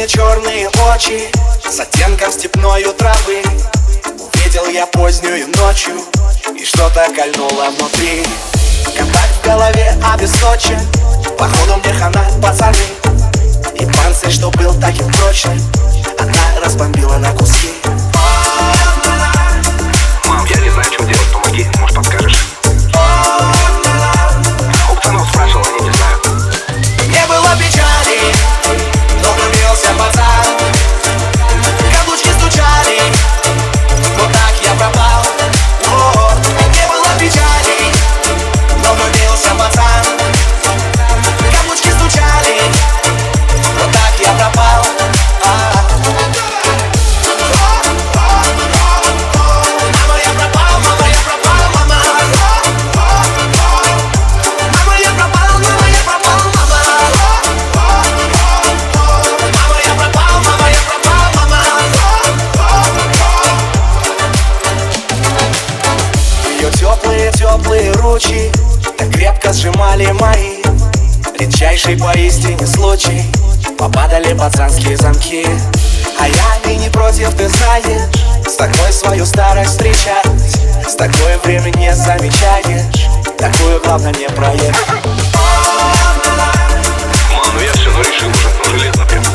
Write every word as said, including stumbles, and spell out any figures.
черные очи с оттенком степною травы. Увидел я позднюю ночью, и что-то кольнуло внутри. Контакт в голове обесточен, походу мне хана, пацаны. И панцирь, что был таким прочным, она разбомбила на куски. Мам, я не знаю, что делать, помоги, может подскажешь? У пацанов спрашивал, они не знают. Не было печали, но влюбился пацан. Каблучки стучали, вот так я пропал. О, не было печали, но влюбился пацан. Каблучки стучали, вот так я пропал. А-а-а. Мама, я пропал, мама, я пропал, мама. Мама, я пропал, мама, я пропал, мама. Мама, я пропал, мама, я пропал, мама. Ее теплые-теплые ручки так крепко сжимали мои. Редчайший поистине случай, попадали пацанские замки. А я и не против, ты знаешь, с такой свою старость встречать. С такое время не замечаешь, такую главное не проехать. Мам, ну я все, ну решил уже, ну железно прям.